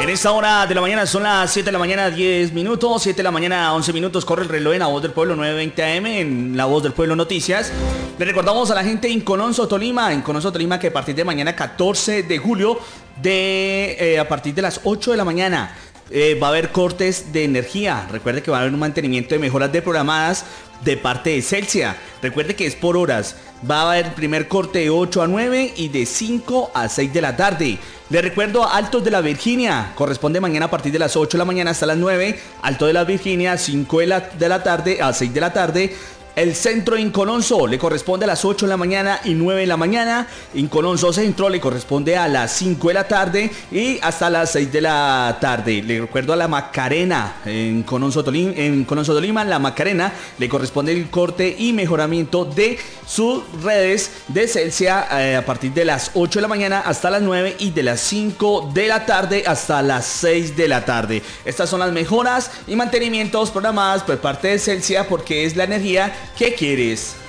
En esta hora de la mañana son las 7 de la mañana 10 minutos, 7 de la mañana 11 minutos, corre el reloj en La Voz del Pueblo 9:20 AM, en La Voz del Pueblo Noticias. Le recordamos a la gente en Cononso, Tolima, que a partir de mañana 14 de julio, a partir de las 8 de la mañana, va a haber cortes de energía. Recuerde que va a haber un mantenimiento de mejoras de programadas de parte de Celsia. Recuerde que es por horas. Va a haber el primer corte de 8 a 9 y de 5 a 6 de la tarde. Le recuerdo Altos de la Virginia. Corresponde mañana a partir de las 8 de la mañana hasta las 9. Alto de la Virginia, 5 de la tarde a 6 de la tarde. El centro Incononso le corresponde a las 8 de la mañana y 9 de la mañana. Incononso Centro le corresponde a las 5 de la tarde y hasta las 6 de la tarde. Le recuerdo a la Macarena en Cononso Tolima, la Macarena le corresponde el corte y mejoramiento de sus redes de Celsia a partir de las 8 de la mañana hasta las 9 y de las 5 de la tarde hasta las 6 de la tarde. Estas son las mejoras y mantenimientos programadas por parte de Celsia porque es la energía que quieres.